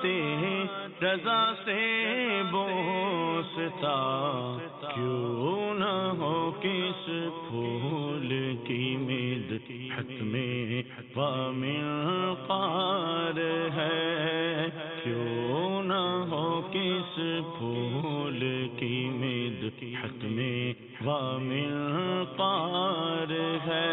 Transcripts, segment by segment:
رضا سے بوستا، کیوں نہ ہو کس پھول کی مدحت میں ومنقار ہے، کیوں نہ ہو کس پھول کی مدحت میں ومنقار ہے۔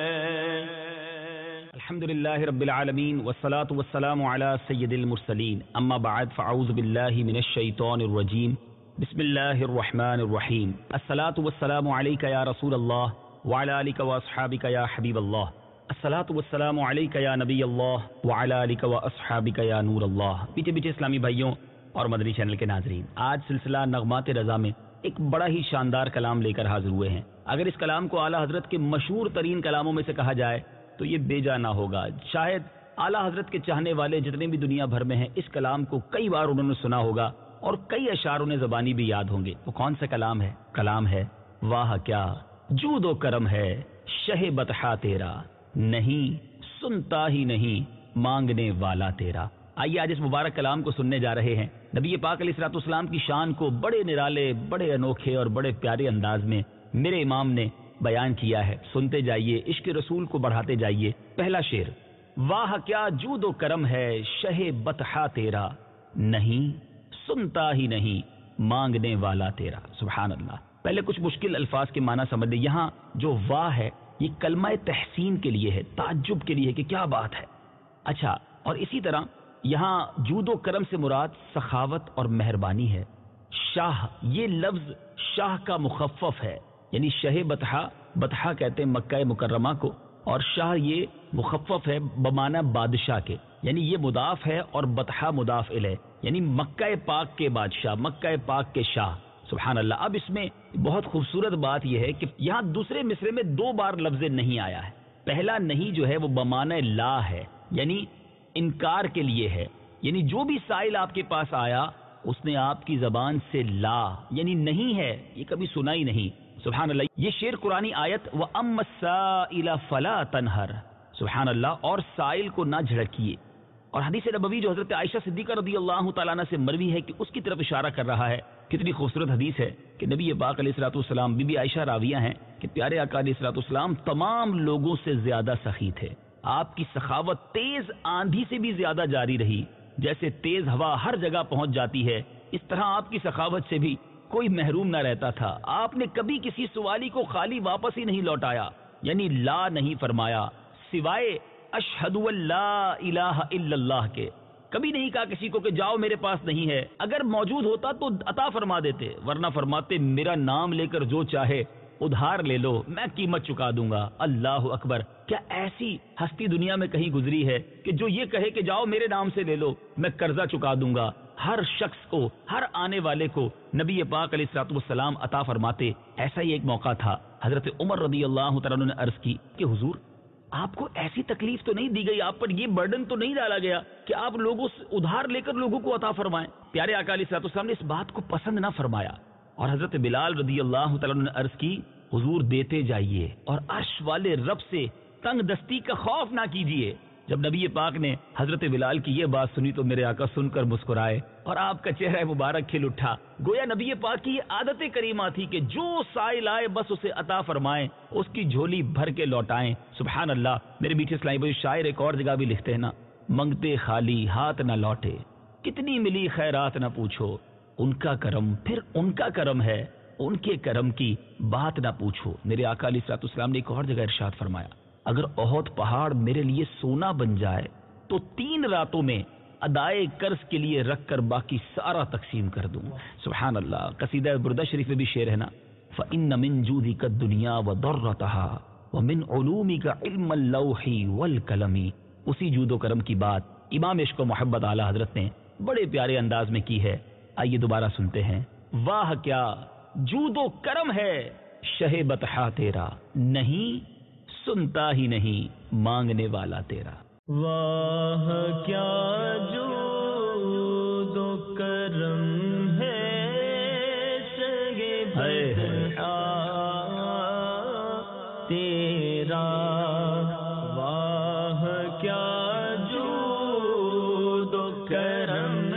الحمدللہ رب العالمین والصلاة والسلام علی سید المرسلین، اما بعد فاعوذ باللہ من الشیطان الرجیم، بسم اللہ الرحمن الرحیم۔ الصلاة والسلام علیک یا رسول اللہ وعلی آلک واصحابک یا حبیب اللہ، الصلاة والسلام علیک یا نبی اللہ وعلی آلک واصحابک یا نور اللہ۔ پیچھے پیچھے اسلامی بھائیوں اور مدنی چینل کے ناظرین، آج سلسلہ نغمات رضا میں ایک بڑا ہی شاندار کلام لے کر حاضر ہوئے ہیں۔ اگر اس کلام کو اعلیٰ حضرت کے مشہور ترین کلاموں میں سے کہا جائے تو یہ بے جا نہ ہوگا۔ شاید اعلیٰ حضرت کے چاہنے والے جتنے بھی دنیا بھر میں ہیں، اس کلام کو کئی بار انہوں نے سنا ہوگا اور کئی اشعار انہیں زبانی بھی یاد ہوں گے۔ وہ کون سا کلام ہے؟ کلام ہے واہ کیا جود و کرم ہے شہ بطحا تیرا، نہیں سنتا ہی نہیں مانگنے والا تیرا۔ آئیے آج اس مبارک کلام کو سننے جا رہے ہیں۔ نبی پاک علیہ الصلوۃ والسلام کی شان کو بڑے نرالے، بڑے انوکھے اور بڑے پیارے انداز میں میرے امام نے بیان کیا ہے۔ سنتے جائیے، عشق رسول کو بڑھاتے جائیے۔ پہلا شعر، واہ کیا جود و کرم ہے شہ بطحا تیرا، نہیں سنتا ہی نہیں مانگنے والا تیرا۔ سبحان اللہ۔ پہلے کچھ مشکل الفاظ کے معنی سمجھ لیں۔ یہاں جو واہ ہے یہ کلمہ تحسین کے لیے ہے، تعجب کے لیے کہ کیا بات ہے۔ اچھا، اور اسی طرح یہاں جود و کرم سے مراد سخاوت اور مہربانی ہے۔ شاہ، یہ لفظ شاہ کا مخفف ہے، یعنی شہ بطحا، بطحا کہتے ہیں مکہ مکرمہ کو، اور شاہ یہ مخفف ہے بمعنی بادشاہ کے، یعنی یہ مضاف ہے اور بطحا مضاف الیہ، یعنی مکہ پاک کے بادشاہ، مکہ پاک کے شاہ۔ سبحان اللہ۔ اب اس میں بہت خوبصورت بات یہ ہے کہ یہاں دوسرے مصرے میں 2 بار لفظ نہیں آیا ہے۔ پہلا نہیں جو ہے وہ بمعنی لا ہے، یعنی انکار کے لیے ہے، یعنی جو بھی سائل آپ کے پاس آیا اس نے آپ کی زبان سے لا یعنی نہیں ہے، یہ کبھی سنا ہی نہیں۔ سبحان اللہ۔ یہ شعر قرآنی آیت وَأَمَّا السَّائِلَ فَلَا تَنْهَرْ، سبحان اللہ، اور سائل کو نہ جھڑکیے۔ اور حدیث نبوی جو حضرت عائشہ صدیقہ رضی اللہ تعالیٰ عنہ سے مروی ہے کہ اس کی طرف اشارہ کر رہا ہے۔ کتنی خوبصورت حدیث ہے کہ نبی پاک علیہ الصلوۃ والسلام، بی بی عائشہ راویہ ہیں کہ پیارے آقا علیہ الصلوۃ والسلام تمام لوگوں سے زیادہ سخی تھے۔ آپ کی سخاوت تیز آندھی سے بھی زیادہ جاری رہی، جیسے تیز ہوا ہر جگہ پہنچ جاتی ہے اس طرح آپ کی سخاوت سے بھی کوئی محروم نہ رہتا تھا۔ آپ نے کبھی کسی سوالی کو خالی واپس ہی نہیں لوٹایا، یعنی لا نہیں فرمایا، سوائے اشہد ان لا الہ الا اللہ کے۔ کبھی نہیں کہا کسی کو کہ جاؤ میرے پاس نہیں ہے، اگر موجود ہوتا تو عطا فرما دیتے، ورنہ فرماتے میرا نام لے کر جو چاہے ادھار لے لو، میں قیمت چکا دوں گا۔ اللہ اکبر۔ کیا ایسی ہستی دنیا میں کہیں گزری ہے کہ جو یہ کہے کہ جاؤ میرے نام سے لے لو، میں قرضہ چکا دوں گا؟ ہر شخص کو، ہر آنے والے کو نبی پاک علیہ الصلوۃ والسلام عطا فرماتے۔ ایسا ہی ایک موقع تھا، حضرت عمر رضی اللہ تعالیٰ عنہ نے عرض کی کہ حضور آپ کو ایسی تکلیف تو نہیں دی گئی، آپ پر یہ برڈن تو نہیں ڈالا گیا کہ آپ لوگوں سے ادھار لے کر لوگوں کو عطا فرمائیں؟ پیارے آقا علیہ الصلوۃ والسلام نے اس بات کو پسند نہ فرمایا، اور حضرت بلال رضی اللہ تعالیٰ عنہ نے عرض کی حضور دیتے جائیے اور عرش والے رب سے تنگ دستی کا خوف نہ کیجیے۔ جب نبی پاک نے حضرت بلال کی یہ بات سنی تو میرے آقا سن کر مسکرائے اور آپ کا چہرہ مبارک کھل اٹھا۔ گویا نبی پاک کی یہ عادت کریمہ تھی کہ جو سائل آئے بس اسے عطا فرمائیں، اس کی جھولی بھر کے لوٹائیں۔ سبحان اللہ۔ میرے میٹھے اسلامی بھائی، شاعر ایک اور جگہ بھی لکھتے ہیں نا، منگتے خالی ہاتھ نہ لوٹے، کتنی ملی خیرات نہ پوچھو، ان کا کرم پھر ان کا کرم ہے، ان کے کرم کی بات نہ پوچھو۔ میرے آقا علیہ الصلوۃ والسلام نے ایک اور جگہ ارشاد فرمایا، اگر احد پہاڑ میرے لیے سونا بن جائے تو 3 راتوں میں ادائے قرض کے لیے رکھ کر باقی سارا تقسیم کر دوں۔ سبحان اللہ۔ قصیدہ بردہ شریف میں بھی شعر ہے نا، فَإِنَّ مِن جُودِكَ الدُّنْيَا وَضَرَّتَهَا وَمِنْ عُلُومِكَ عِلْمَ اللَّوْحِ وَالْقَلَمِ۔ اسی جود و کرم کی بات امام عشق و محبت اعلیٰ حضرت نے بڑے پیارے انداز میں کی ہے۔ آئیے دوبارہ سنتے ہیں، واہ کیا جود و کرم ہے شہ بطحا تیرا، نہیں سنتا ہی نہیں مانگنے والا تیرا۔ واہ کیا جود و کرم ہے شہ بطحا تیرا، واہ کیا جود و کرم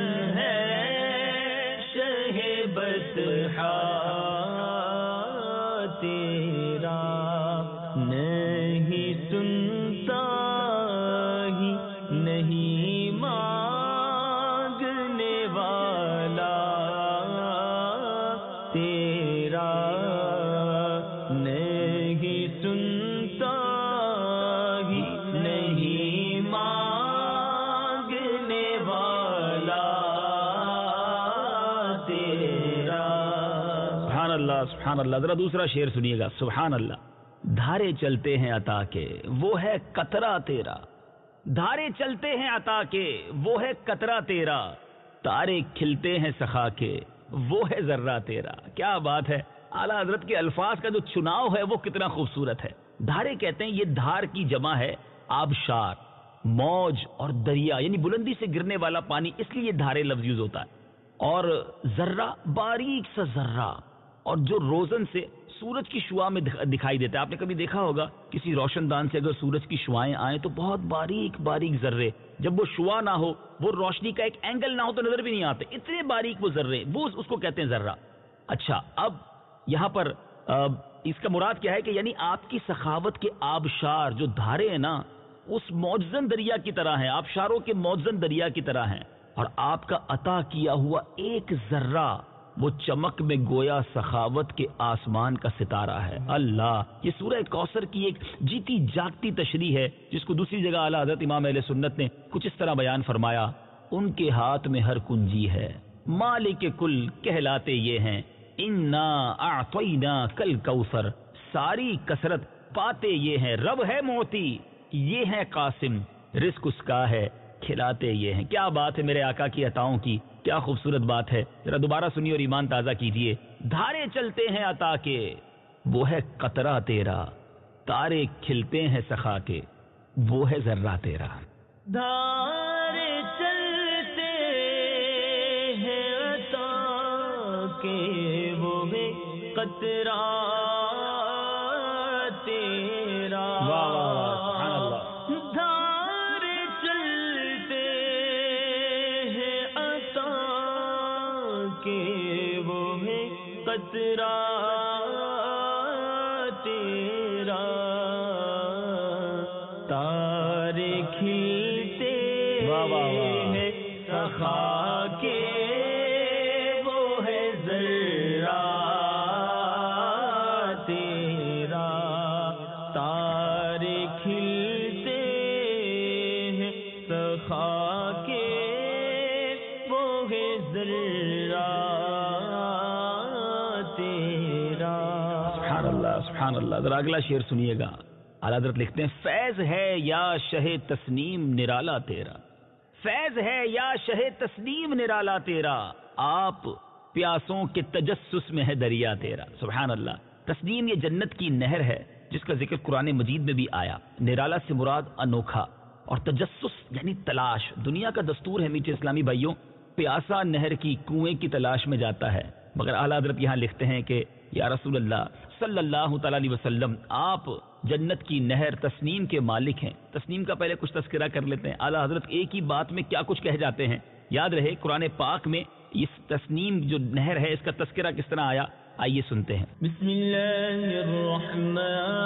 اللہ سبحان اللہ. ذرا دوسرا شعر سنیے گا. سبحان اللہ. دھارے چلتے ہیں عطا کے وہ ہے قطرہ تیرا, دھارے چلتے ہیں عطا کے وہ ہے قطرہ تیرا, تارے کھلتے ہیں سخا کے وہ ہے ذرہ تیرا. کیا بات ہے. اعلیٰ حضرت کے الفاظ کا جو چناؤ ہے وہ کتنا خوبصورت ہے. دھارے کہتے ہیں, یہ دھار کی جمع ہے آبشار, موج اور دریا, یعنی بلندی سے گرنے والا پانی, اس لیے دھارے لفظ یوز ہوتا ہے. اور ذرہ باریک سا ذرہ, اور جو روزن سے سورج کی شعاع میں دکھائی دیتا ہے. آپ نے کبھی دیکھا ہوگا کسی روشن دان سے اگر سورج کی شعائیں آئیں تو بہت باریک باریک ذرے, جب وہ شعاع نہ ہو, وہ روشنی کا ایک اینگل نہ ہو تو نظر بھی نہیں آتے, اتنے باریک وہ ذرے, وہ اس کو کہتے ہیں ذرہ. اچھا, اب یہاں پر اس کا مراد کیا ہے کہ یعنی آپ کی سخاوت کے آبشار جو دھارے ہیں نا, اس موجزن دریا کی طرح ہیں, آبشاروں کے موجزن دریا کی طرح ہیں, اور آپ کا عطا کیا ہوا ایک ذرہ وہ چمک میں گویا سخاوت کے آسمان کا ستارہ ہے. اللہ, یہ سورہ کوثر کی ایک جیتی جاگتی تشریح ہے, جس کو دوسری جگہ اعلیٰ حضرت امام اہل سنت نے کچھ اس طرح بیان فرمایا. ان کے ہاتھ میں ہر کنجی ہے, مالک کل کہلاتے یہ ہیں, انا اعطینا کل کوثر, ساری کثرت پاتے یہ ہیں, رب ہے موتی یہ ہے قاسم, رزق اس کا ہے کھلاتے یہ ہیں. کیا بات ہے میرے آقا کی عطاؤں کی, کیا خوبصورت بات ہے. ذرا دوبارہ سنیے اور ایمان تازہ کیجئے. دھارے چلتے ہیں عطا کے وہ ہے قطرہ تیرا, تارے کھلتے ہیں سخا کے وہ ہے ذرہ تیرا. دھارے چلتے ہیں عطا کے وہ ہے قطرہ تیرا. دھارے چلتے ہیں عطا کے وہ ہے قطرہ تیرا, تارے کھلتے ہیں سخا کے وہ ہے ذرہ تیرا, تارے کھلتے ہیں سخا کے وہ ہے ذرہ تیرا. سبحان اللہ سبحان اللہ. ذرا اگلا شعر سنیے گا. اعلیٰ حضرت لکھتے ہیں, فیض ہے یا شہ تسنیم نرالا تیرا, فیض ہے یا شہ تسنیم نرالا تیرا, آپ پیاسوں کے تجسس میں ہے دریا تیرا. سبحان اللہ. تسنیم یہ جنت کی نہر ہے جس کا ذکر قرآن مجید میں بھی آیا. نرالا سے مراد انوکھا, اور تجسس یعنی تلاش. دنیا کا دستور ہے میٹھے اسلامی بھائیوں, پیاسا نہر کی کنویں کی تلاش میں جاتا ہے, مگر اعلیٰ حضرت یہاں لکھتے ہیں کہ یا رسول اللہ صلی اللہ تعالی علیہ وسلم, آپ جنت کی نہر تسنیم کے مالک ہیں. تسنیم کا پہلے کچھ تذکرہ کر لیتے ہیں. اعلیٰ حضرت ایک ہی بات میں کیا کچھ کہہ جاتے ہیں. یاد رہے قرآن پاک میں اس تسنیم جو نہر ہے اس کا تذکرہ کس طرح آیا, آئیے سنتے ہیں. بسم اللہ الرحمن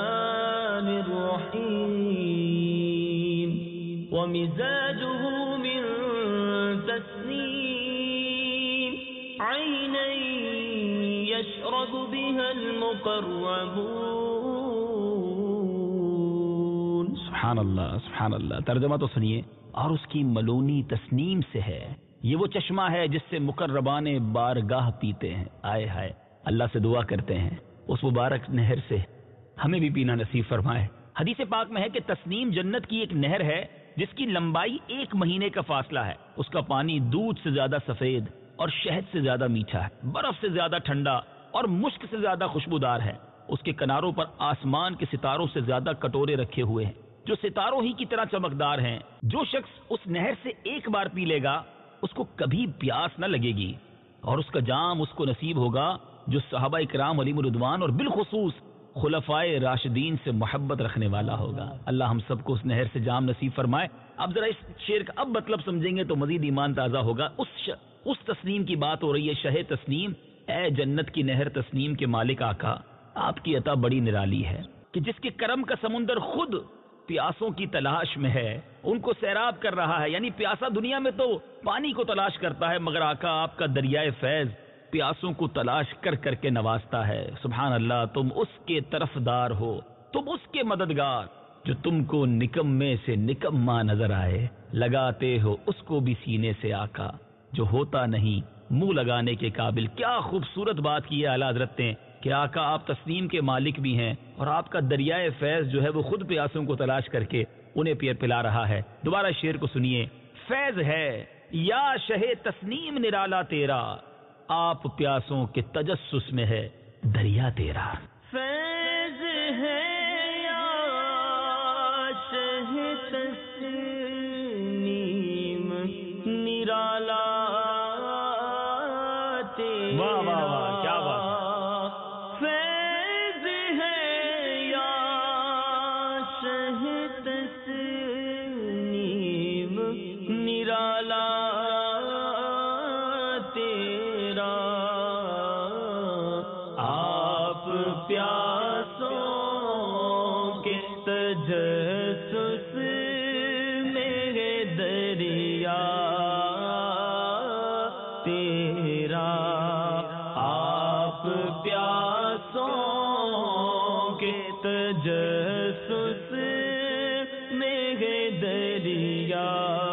الرحیم, ومزاجه من تسنیم, عینا یشرب بها المقربون. سبحان اللہ سبحان اللہ. ترجمہ تو سنیے. اور اس کی ملونی تسنیم سے ہے, یہ وہ چشمہ ہے جس سے مقربان بارگاہ پیتے ہیں. آئے ہائے, اللہ سے دعا کرتے ہیں اس مبارک نہر سے ہمیں بھی پینا نصیب فرمائے. حدیث پاک میں ہے کہ تسنیم جنت کی ایک نہر ہے جس کی لمبائی 1 مہینے کا فاصلہ ہے. اس کا پانی دودھ سے زیادہ سفید اور شہد سے زیادہ میٹھا ہے, برف سے زیادہ ٹھنڈا اور مشک سے زیادہ خوشبودار ہے. اس کے کناروں پر آسمان کے ستاروں سے زیادہ کٹورے رکھے ہوئے ہیں جو ستاروں ہی کی طرح چمکدار ہیں. جو شخص اس نہر سے ایک بار پی لے گا اس کو کبھی پیاس نہ لگے گی, اور اس کا جام اس کو نصیب ہوگا جو صحابہ اکرام علیہم الرضوان اور بالخصوص خلفائے راشدین سے محبت رکھنے والا ہوگا. اللہ ہم سب کو اس نہر سے جام نصیب فرمائے. اب ذرا اس شعر کا اب مطلب سمجھیں گے تو مزید ایمان تازہ ہوگا. اس تسنیم کی بات ہو رہی ہے, شہ تسنیم, اے جنت کی نہر تسنیم کے مالک آقا, آپ کی عطا بڑی نرالی ہے کہ جس کے کرم کا سمندر خود پیاسوں کی تلاش میں ہے, ان کو سیراب کر رہا ہے. یعنی پیاسا دنیا میں تو پانی کو تلاش کرتا ہے, مگر آقا آپ کا دریائے فیض پیاسوں کو تلاش کر کر کے نوازتا ہے. سبحان اللہ. تم اس کے طرفدار ہو, تم اس کے مددگار جو تم کو نکمے سے نکما نظر آئے, لگاتے ہو اس کو بھی سینے سے آقا جو ہوتا نہیں منہ لگانے کے قابل. کیا خوبصورت بات کی ہے اعلیٰ حضرت نے کہ آقا آپ تسنیم کے مالک بھی ہیں اور آپ کا دریائے فیض جو ہے وہ خود پیاسوں کو تلاش کر کے انہیں پلا رہا ہے۔ دوبارہ شعر کو سنیے۔ فیض ہے یا شہ تسنیم نرالا تیرا، آپ پیاسوں کے تجسس میں ہے دریا تیرا۔ فیض ہے یا شہ تسنیم نرالا تیرا۔ واہ واہ واہ، کیا بات! فیض ہے یا شہ تسنیم نرالا تیرا، آپ پیاسوں کے تجسس میں دریا تیرا، آپ پیاسوں کے تجسس میں دریا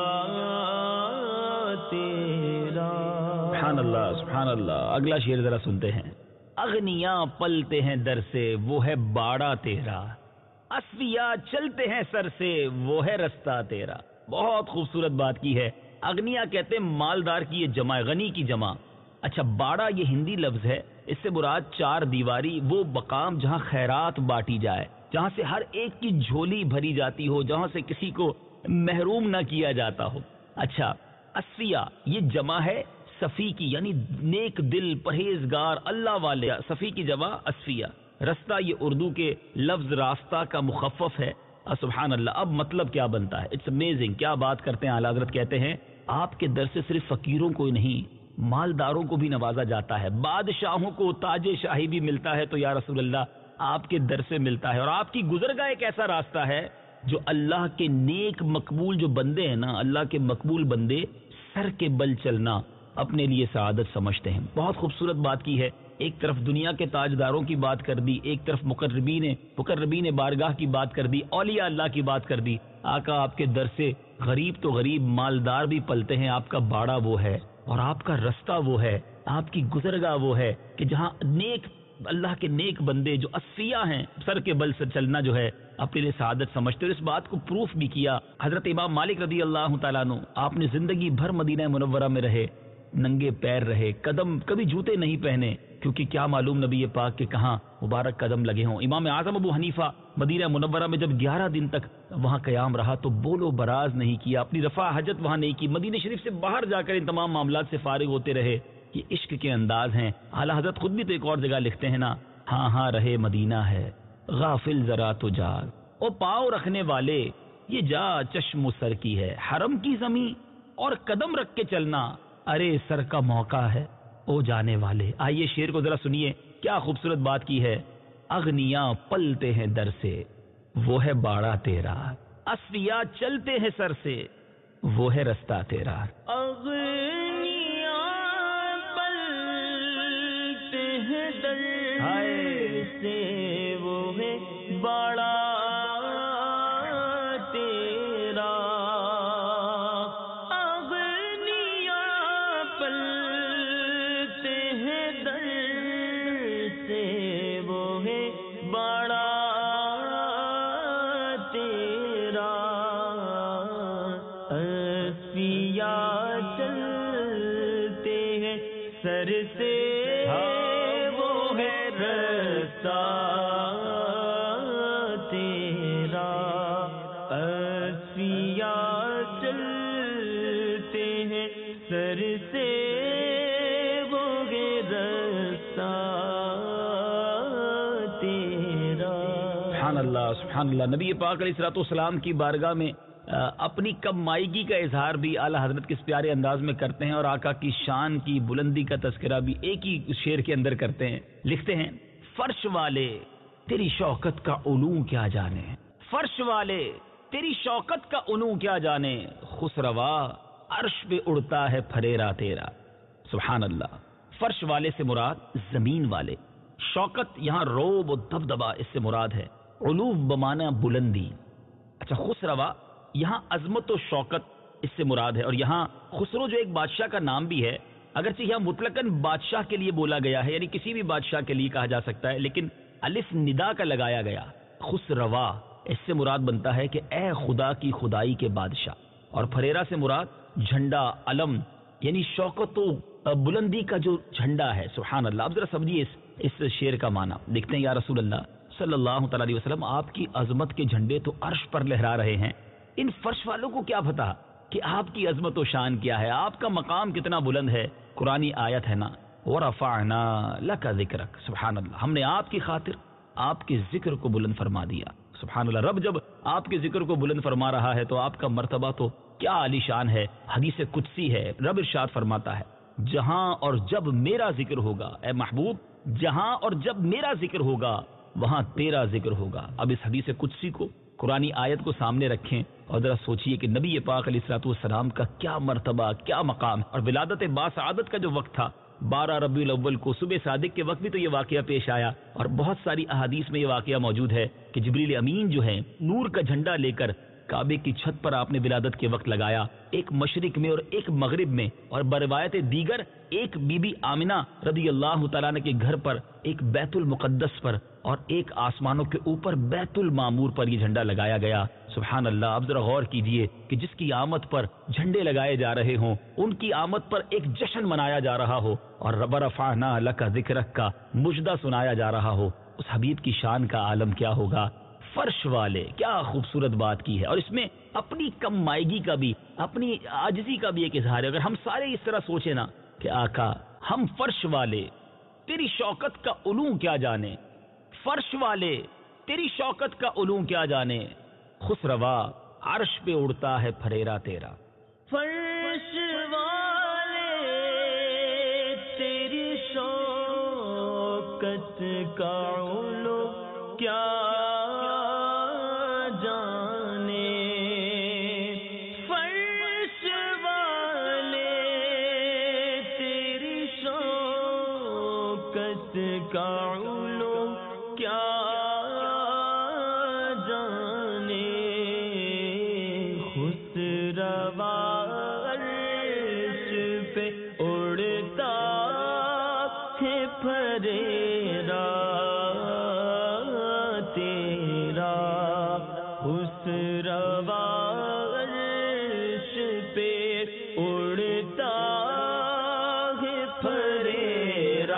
تیرا۔ سبحان اللہ سبحان اللہ۔ اگلا شعر ذرا سنتے ہیں۔ اغنیاں پلتے ہیں در سے وہ ہے باڑا تیرا، اصفیاء چلتے ہیں سر سے وہ ہے رستہ تیرا۔ بہت خوبصورت بات کی ہے۔ اغنیاء کہتے ہیں مالدار کی یہ جمع ہے، غنی کی جمع۔ اچھا، باڑا یہ ہندی لفظ ہے، اس سے مراد چار دیواری، وہ مقام جہاں خیرات بانٹی جائے، جہاں سے ہر ایک کی جھولی بھری جاتی ہو، جہاں سے کسی کو محروم نہ کیا جاتا ہو۔ اچھا، اصفیاء یہ جمع ہے صفی کی، یعنی نیک دل پرہیزگار اللہ والے، صفی کی جمع اصفیاء۔ رستہ یہ اردو کے لفظ راستہ کا مخفف ہے۔ سبحان اللہ۔ اب مطلب کیا بنتا ہے؟ اٹس امیزنگ، کیا بات کرتے ہیں اعلیٰ حضرت۔ کہتے ہیں آپ کے در سے صرف فقیروں کو ہی نہیں، مالداروں کو بھی نوازا جاتا ہے، بادشاہوں کو تاج شاہی بھی ملتا ہے، تو یا رسول اللہ آپ کے در سے ملتا ہے۔ اور آپ کی گزرگاہ ایک ایسا راستہ ہے جو اللہ کے نیک مقبول جو بندے ہیں نا، اللہ کے مقبول بندے سر کے بل چلنا اپنے لیے سعادت سمجھتے ہیں۔ بہت خوبصورت بات کی ہے۔ ایک طرف دنیا کے تاجداروں کی بات کر دی، ایک طرف مقربین بارگاہ کی بات کر دی، اولیاء اللہ کی بات کر دی۔ آقا آپ کے در سے غریب تو غریب، مالدار بھی پلتے ہیں۔ آپ کا باڑا وہ ہے اور آپ کا رستہ وہ ہے، آپ کی گزرگاہ وہ ہے کہ جہاں نیک اللہ کے نیک بندے جو اصفیاء ہیں، سر کے بل سے چلنا جو ہے اپنے لیے سعادت سمجھتے۔ اور اس بات کو پروف بھی کیا حضرت امام مالک رضی اللہ تعالیٰ عنہ۔ آپ نے زندگی بھر مدینہ منورہ میں رہے، ننگے پیر رہے، قدم کبھی جوتے نہیں پہنے، کیونکہ کیا معلوم نبی پاک کے کہاں مبارک قدم لگے ہوں۔ امام اعظم ابو حنیفہ مدینہ منورہ میں جب 11 دن تک وہاں قیام رہا تو بول و براز نہیں کیا، اپنی رفع حاجت وہاں نہیں کی، مدینہ شریف سے باہر جا کر ان تمام معاملات سے فارغ ہوتے رہے۔ یہ عشق کے انداز ہیں۔ اعلیٰ حضرت خود بھی تو ایک اور جگہ لکھتے ہیں نا، ہاں ہاں رہے مدینہ ہے غافل ذرا تو جاگ، او پاؤں رکھنے والے یہ جا چشم و سر کی ہے، حرم کی زمین اور قدم رکھ کے چلنا ارے سر کا موقع ہے او جانے والے۔ آئیے شعر کو ذرا سنیے، کیا خوبصورت بات کی ہے۔ اغنیاں پلتے ہیں در سے وہ ہے باڑا تیرا، اصفیاء چلتے ہیں سر سے وہ ہے رستہ تیرا۔ اغنیاں پلتے ہیں در سے وہ ہے باڑا تیرا، اغنیاں پلتے ہیں در سے وہ ہے باڑا تیرا، اصفیاء چلتے ہیں سر سے وہ ہے رستہ تیرا، اصفیاء چلتے ہیں سر سے وہ ہے رستہ تیرا۔ سبحان اللہ سبحان اللہ۔ نبی پاک علیہ الصلوۃ والسلام کی بارگاہ میں اپنی کم مائیگی کا اظہار بھی اعلیٰ حضرت کس پیارے انداز میں کرتے ہیں، اور آقا کی شان کی بلندی کا تذکرہ بھی ایک ہی شعر کے اندر کرتے ہیں۔ لکھتے ہیں فرش والے تیری شوکت کا علو کیا جانے، فرش والے تیری شوکت کا علو کیا جانے، خسروا عرش پہ اڑتا ہے پھریرا تیرا۔ سبحان اللہ۔ فرش والے سے مراد زمین والے، شوکت یہاں روب و دبدبا اس سے مراد ہے، علو بمانا بلندی۔ اچھا، خسروا یہاں عظمت و شوکت اس سے مراد ہے، اور یہاں خسرو جو ایک بادشاہ کا نام بھی ہے، اگرچہ یہاں مطلقاً بادشاہ کے لیے بولا گیا ہے، یعنی کسی بھی بادشاہ کے لیے کہا جا سکتا ہے، لیکن الف ندا کا لگایا گیا، خسروا، اس سے مراد بنتا ہے کہ اے خدا کی خدائی کے بادشاہ، اور پھریرا سے مراد جھنڈا، علم، یعنی شوکت و بلندی کا جو جھنڈا ہے۔ سبحان اللہ۔ اب ذرا سمجھیے اس شعر کا معنی، لکھتے ہیں یا رسول اللہ صلی اللہ تعالی علیہ وسلم، آپ کی عظمت کے جھنڈے تو عرش پر لہرا رہے ہیں، ان فرش والوں کو کیا پتا کہ آپ کی عظمت و شان کیا ہے، آپ کا مقام کتنا بلند ہے۔ قرآنی آیت ہے نا، وَرَفَعْنَا لَكَ ذِكْرَكَ، سبحان اللہ، ہم نے آپ کی خاطر آپ کے ذکر کو بلند فرما دیا۔ سبحان اللہ۔ رب جب آپ کے ذکر کو بلند فرما رہا ہے تو آپ کا مرتبہ تو کیا عالی شان ہے۔ حدیث قدسی ہے، رب ارشاد فرماتا ہے، جہاں اور جب میرا ذکر ہوگا، اے محبوب جہاں اور جب میرا ذکر ہوگا وہاں تیرا ذکر ہوگا۔ اب اس حدیث قدسی کو، قرآنی آیت کو سامنے رکھیں اور ذرا سوچئے کہ نبی پاک علیہ الصلوۃ والسلام کا کیا مرتبہ، کیا مقام ہے۔ اور ولادت باسعادت کا جو وقت تھا 12 ربیع الاول کو صبح صادق کے وقت بھی تو یہ واقعہ پیش آیا، اور بہت ساری احادیث میں یہ واقعہ موجود ہے کہ جبریل امین جو ہے نور کا جھنڈا لے کر کعبے کی چھت پر آپ نے ولادت کے وقت لگایا، ایک مشرق میں اور ایک مغرب میں، اور بروایت دیگر ایک بی بی آمنہ رضی اللہ تعالیٰ عنہ کے گھر پر، ایک بیت المقدس پر، اور ایک آسمانوں کے اوپر بیت المعمور پر یہ جھنڈا لگایا گیا۔ سبحان اللہ۔ اب ذرا غور کیجئے کہ جس کی آمد پر جھنڈے لگائے جا رہے ہوں، ان کی آمد پر ایک جشن منایا جا رہا ہو اور وَرَفَعْنَا لَكَ ذِكْرَكَ کا مجدہ سنایا جا رہا ہو، اس حبیب کی شان کا عالم کیا ہوگا۔ فرش والے، کیا خوبصورت بات کی ہے، اور اس میں اپنی کم مائگی کا بھی، اپنی عاجزی کا بھی ایک اظہار ہے۔ اگر ہم سارے اس طرح سوچیں نا کہ آقا ہم فرش والے تیری شوکت کا علوم کیا جانے، فرش والے تیری شوکت کا علوم کیا جانے، خسروا عرش پہ اڑتا ہے پھریرا تیرا۔ فرش والے تیری شوکت کا علوم کیا جانے، فرش والے تیری شوکت کا علوم کیا جانے، خسروا عرش پہ اڑتا ہے پھریرا تیرا، خسروا عرش پہ اڑتا ہے پھریرا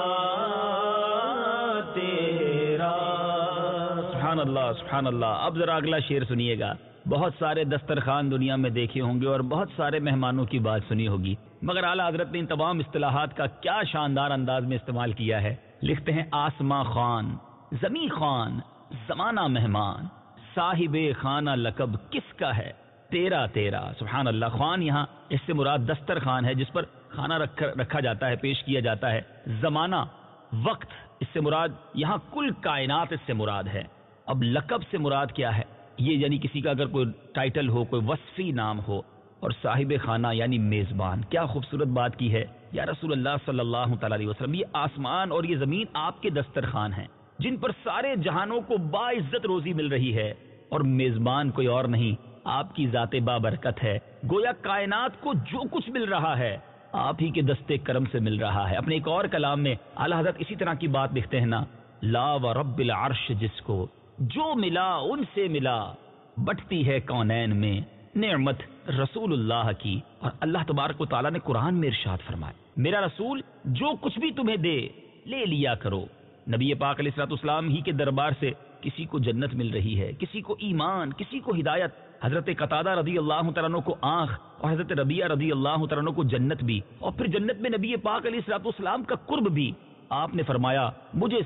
تیرا۔ سبحان اللہ، سبحان اللہ۔ اب ذرا اگلا شعر سنیے گا۔ بہت سارے دسترخوان دنیا میں دیکھے ہوں گے اور بہت سارے مہمانوں کی بات سنی ہوگی، مگر اعلیٰ حضرت نے ان تمام اصطلاحات کا کیا شاندار انداز میں استعمال کیا ہے۔ لکھتے ہیں آسماں خوان، زمیں خوان، زمانہ مہمان، صاحب خانہ لقب کس کا ہے، تیرا تیرا۔ سبحان اللہ۔ خوان یہاں اس سے مراد دسترخوان ہے جس پر کھانا رکھا جاتا ہے، پیش کیا جاتا ہے۔ زمانہ وقت اس سے مراد، یہاں کل کائنات اس سے مراد ہے۔ اب لقب سے مراد کیا ہے، یہ یعنی کسی کا اگر کوئی ٹائٹل ہو، کوئی وصفی نام ہو، اور صاحب خانہ یعنی میزبان۔ کیا خوبصورت بات کی ہے یا رسول اللہ صلی اللہ تعالی علیہ وسلم۔ یہ آسمان اور یہ زمین آپ کے دسترخوان ہیں جن پر سارے جہانوں کو باعزت روزی مل رہی ہے، اور میزبان کوئی اور نہیں، آپ کی ذات بابرکت ہے۔ گویا کائنات کو جو کچھ مل رہا ہے آپ ہی کے دستے کرم سے مل رہا ہے۔ اپنے ایک اور کلام میں اعلیٰ حضرت اسی طرح کی بات لکھتے ہیں نا، لا و رب العرش جس کو جو ملا ان سے ملا، بٹتی ہے کونین میں نعمت رسول اللہ کی۔ اور اللہ تبارک و تعالیٰ نے قرآن میں ارشاد فرمایا، میرا رسول جو کچھ بھی تمہیں دے لے لیا کرو۔ نبی پاک علیہ الصلوۃ والسلام ہی کے دربار سے کسی کو جنت مل رہی ہے، کسی کو ایمان، کسی کو ہدایت۔ حضرت قتادہ رضی اللہ تعالیٰ عنہ کو آنکھ، اور حضرت ربیعہ رضی اللہ تعالیٰ عنہ کو جنت بھی، اور پھر جنت میں نبی پاک علیہ الصلوۃ والسلام کا قرب بھی۔ آپ نے فرمایا، مجھے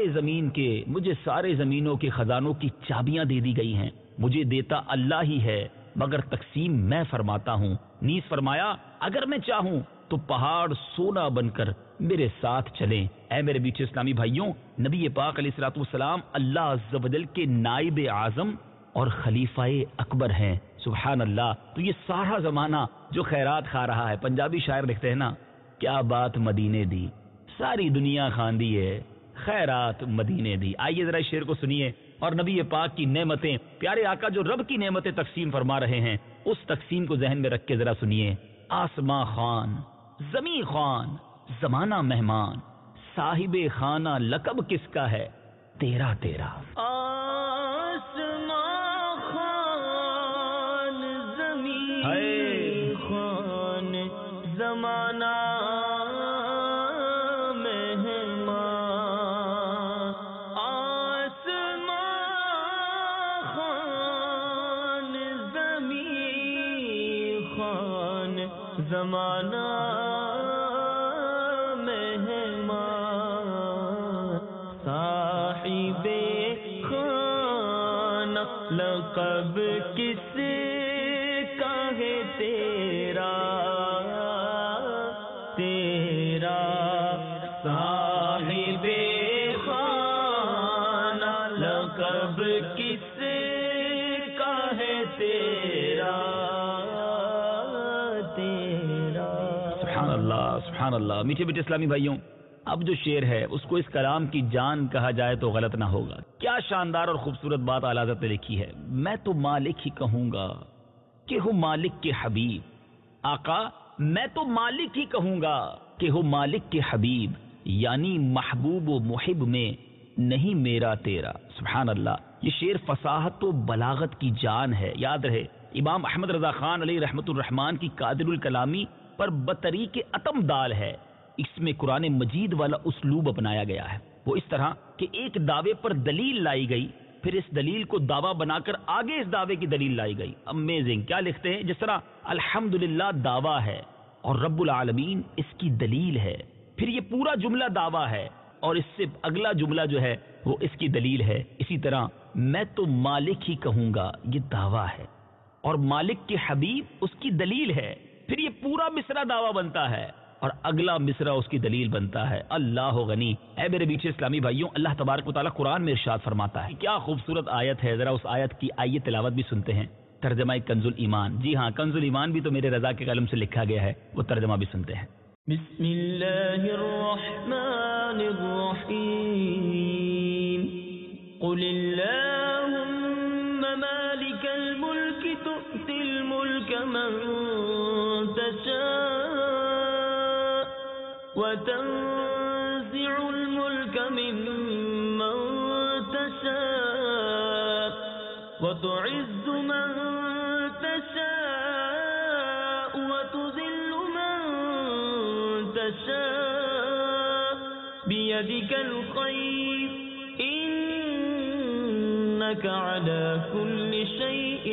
سارے زمینوں کے خزانوں کی چابیاں دے دی گئی ہیں، مجھے دیتا اللہ ہی ہے مگر تقسیم میں فرماتا ہوں۔ نیز فرمایا، اگر میں چاہوں تو پہاڑ سونا بن کر میرے ساتھ چلیں۔ اے میرے بیٹے اسلامی بھائیوں، نبی پاک علیہ الصلوۃ والسلام اللہ عز و جل کے نائب اعظم اور خلیفہ اکبر ہیں۔ سبحان اللہ۔ تو یہ سارا زمانہ جو خیرات کھا رہا ہے، پنجابی شاعر لکھتے ہیں نا، کیا بات مدینے دی، ساری دنیا خاندی ہے، خیرات مدینے دی۔ آئیے ذرا شعر کو سنیے اور نبی پاک کی نعمتیں، پیارے آقا جو رب کی نعمتیں تقسیم فرما رہے ہیں، اس تقسیم کو ذہن میں رکھ کے ذرا سنیے۔ آسماں خوان، زمیں خوان زمانہ مہمان، صاحب خانہ لقب کس کا ہے؟ تیرا تیرا۔ آسمان خوان زمین خوان زمانہ مہمان، آسمان خوان زمین خوان زمانہ لقب کس کا ہے تیرا تیرا، صاحب خانہ لقب کس کا ہے تیرا تیرا۔ سبحان اللہ سبحان اللہ۔ میٹھے میٹھے اسلامی بھائیوں، اب جو شعر ہے اس کو اس کلام کی جان کہا جائے تو غلط نہ ہوگا۔ کیا شاندار اور خوبصورت بات اعلیٰ حضرت نے لکھی ہے۔ میں تو مالک ہی کہوں گا کہ ہو مالک کے حبیب، آقا میں تو مالک ہی کہوں گا کہ ہو مالک کے حبیب، یعنی محبوب و محب میں نہیں میرا تیرا۔ سبحان اللہ، یہ شعر فصاحت و بلاغت کی جان ہے۔ یاد رہے امام احمد رضا خان علیہ رحمت الرحمان کی قادر الکلامی پر بطریق اتم دال ہے۔ اس میں قرآن مجید والا اسلوب اپنایا گیا ہے۔ وہ اس طرح کہ ایک دعوے پر دلیل لائی گئی، پھر اس دلیل کو دعویٰ بنا کر آگے اس دعوے کی دلیل لائی گئی۔ امیزنگ۔ کیا لکھتے ہیں؟ جس طرح الحمدللہ دعویٰ ہے اور رب العالمین اس کی دلیل ہے، پھر یہ پورا جملہ دعویٰ ہے اور اس سے اگلا جملہ جو ہے وہ اس کی دلیل ہے۔ اسی طرح میں تو مالک ہی کہوں گا، یہ دعویٰ ہے، اور مالک کے حبیب اس کی دلیل ہے، پھر یہ پورا مصرع دعویٰ بنتا ہے اور اگلا مصرع اس کی دلیل بنتا ہے۔ اللہ غنی۔ اے میرے میٹھے اسلامی بھائیوں، اللہ تبارک و تعالیٰ قرآن میں ارشاد فرماتا ہے، کیا خوبصورت آیت ہے، ذرا اس آیت کی آئیے تلاوت بھی سنتے ہیں۔ ترجمہ کنز الایمان۔ جی ہاں، کنز الایمان بھی تو میرے رضا کے قلم سے لکھا گیا ہے، وہ ترجمہ بھی سنتے ہیں۔ بسم اللہ الرحمن الرحیم، قل اللہم مالک الملک تؤتی الملک من تشاء وتنزع الملك ممن تشاء وتعز من تشاء وتذل من تشاء بيدك الخير إنك على كل شيء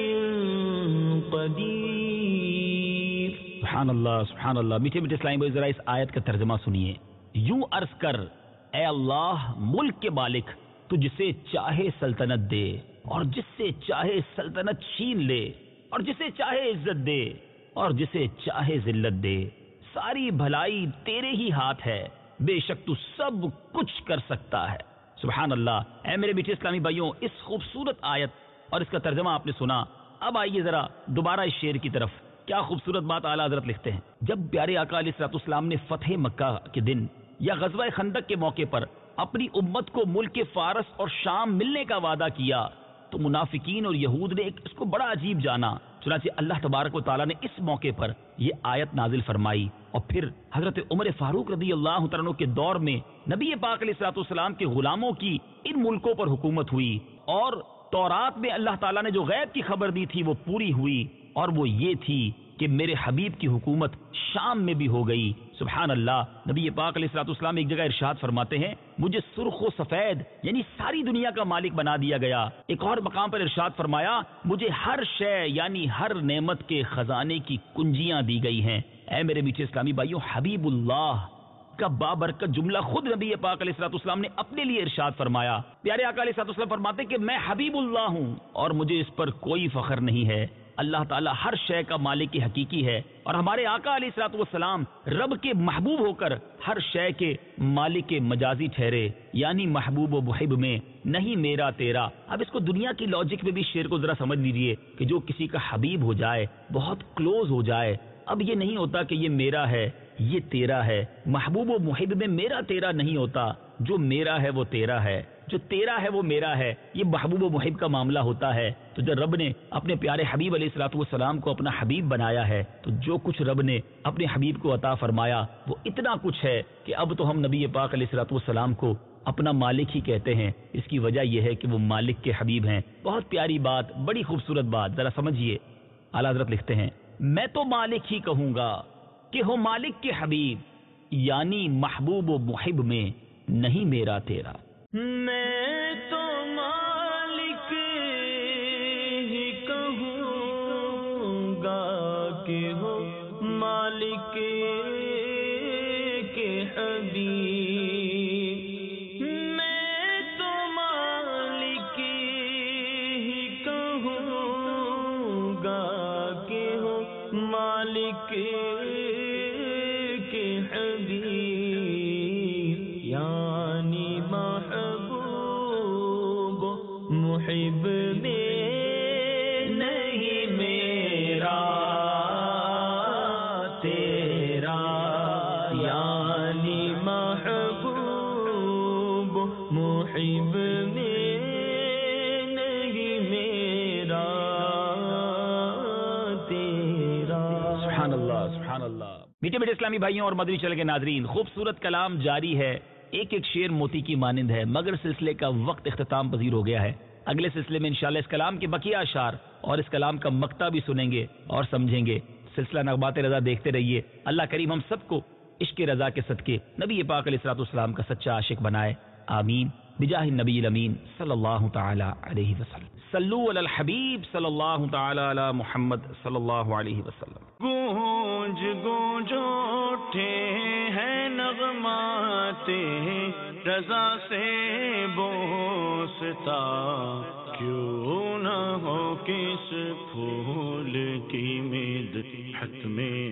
قدير۔ سبحان اللہ سبحان اللہ۔ میٹھے میٹھے اسلامی بھائی، ذرا اس آیت کا ترجمہ سنیے۔ یوں عرض کر اے اللہ ملک کے مالک، تو جسے چاہے سلطنت دے اور جس سے چاہے سلطنت چھین لے، اور جسے چاہے عزت دے اور جسے چاہے ذلت دے، ساری بھلائی تیرے ہی ہاتھ ہے، بے شک تو سب کچھ کر سکتا ہے۔ سبحان اللہ۔ اے میرے میٹھے اسلامی بھائیوں، اس خوبصورت آیت اور اس کا ترجمہ آپ نے سنا۔ اب آئیے ذرا دوبارہ اس شعر کی طرف۔ کیا خوبصورت بات اعلیٰ حضرت لکھتے ہیں، جب پیارے آقا علیہ الصلوۃ والسلام نے فتح مکہ کے دن یا غزوہ خندق کے موقع پر اپنی امت کو ملک فارس اور شام ملنے کا وعدہ کیا تو منافقین اور یہود نے اس کو بڑا عجیب جانا۔ چنانچہ اللہ تبارک و تعالیٰ نے اس موقع پر یہ آیت نازل فرمائی، اور پھر حضرت عمر فاروق رضی اللہ تعالیٰ عنہ کے دور میں نبی پاک علیہ الصلوۃ والسلام کے غلاموں کی ان ملکوں پر حکومت ہوئی، اور تورات میں اللہ تعالیٰ نے جو غیب کی خبر دی تھی وہ پوری ہوئی، اور وہ یہ تھی کہ میرے حبیب کی حکومت شام میں بھی ہو گئی۔ سبحان اللہ۔ نبی پاک علیہ الصلوۃ والسلام ایک جگہ ارشاد فرماتے ہیں، مجھے سرخ و سفید یعنی ساری دنیا کا مالک بنا دیا گیا۔ ایک اور مقام پر ارشاد فرمایا، مجھے ہر شے یعنی ہر نعمت کے خزانے کی کنجیاں دی گئی ہیں۔ اے میرے میٹھے اسلامی بھائیوں، حبیب اللہ کا بابرکت جملہ خود نبی پاک علیہ الصلوۃ والسلام نے اپنے لیے ارشاد فرمایا۔ پیارے آقا علیہ الصلوۃ والسلام فرماتے ہیں کہ میں حبیب اللہ ہوں اور مجھے اس پر کوئی فخر نہیں ہے۔ اللہ تعالیٰ ہر شے کا مالک حقیقی ہے، اور ہمارے آقا علیہ الصلوۃ والسلام رب کے محبوب ہو کر ہر شے کے مالک مجازی ٹھہرے، یعنی محبوب و محب میں نہیں میرا تیرا۔ اب اس کو دنیا کی لاجک میں بھی شعر کو ذرا سمجھ لیجئے کہ جو کسی کا حبیب ہو جائے، بہت کلوز ہو جائے، اب یہ نہیں ہوتا کہ یہ میرا ہے یہ تیرا ہے۔ محبوب و محب میں میرا تیرا نہیں ہوتا، جو میرا ہے وہ تیرا ہے۔ جو تیرا ہے وہ میرا ہے، یہ محبوب و محب کا معاملہ ہوتا ہے۔ تو جب رب نے اپنے پیارے حبیب علیہ الصلوۃ والسلام کو اپنا حبیب بنایا ہے تو جو کچھ رب نے اپنے حبیب کو عطا فرمایا وہ اتنا کچھ ہے کہ اب تو ہم نبی پاک علیہ الصلوۃ والسلام کو اپنا مالک ہی کہتے ہیں۔ اس کی وجہ یہ ہے کہ وہ مالک کے حبیب ہیں۔ بہت پیاری بات، بڑی خوبصورت بات، ذرا سمجھیے۔ اعلیٰ حضرت لکھتے ہیں میں تو مالک ہی کہوں گا کہ ہو مالک کے حبیب، یعنی محبوب و محب میں نہیں میرا تیرا۔ میں تو مالک ہی کہوں گا کہ ہو مالک کے حبیب، میں تو مالک ہی کہوں گا کہ ہو مالک کے حبیب، یعنی محبوب محب میں نہیں میرا تیرا، یعنی محبوب محب میں نہیں میرا تیرا۔ سبحان اللہ، سبحان اللہ۔ میٹھے میٹھے اسلامی بھائیوں اور مدنی چینل کے ناظرین، خوبصورت کلام جاری ہے، ایک ایک شعر موتی کی مانند ہے، مگر سلسلے کا وقت اختتام پذیر ہو گیا ہے۔ اگلے سلسلے میں انشاءاللہ اس کلام کے بقیہ اشعار اور اس کلام کا مقطع بھی سنیں گے اور سمجھیں گے۔ سلسلہ نغمات رضا دیکھتے رہیے۔ اللہ کریم ہم سب کو عشق رضا کے صدقے نبی پاک علیہ الصلوۃ والسلام کا سچا عاشق بنائے، آمین بجاہ النبی الامین صلی اللہ تعالی علیہ وسلم۔ صلو علی الحبیب صلی اللہ تعالی علی محمد صلی اللہ علیہ وسلم۔ گونج گونج اٹھے ہیں نغمات رضا سے بوستا، کیوں نہ ہو کس پھول کی مدحت میں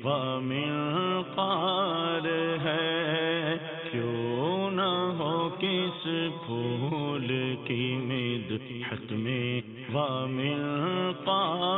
ومنقار ہے، کیوں نہ ہو کس پھول کی مدحت میں ومنقار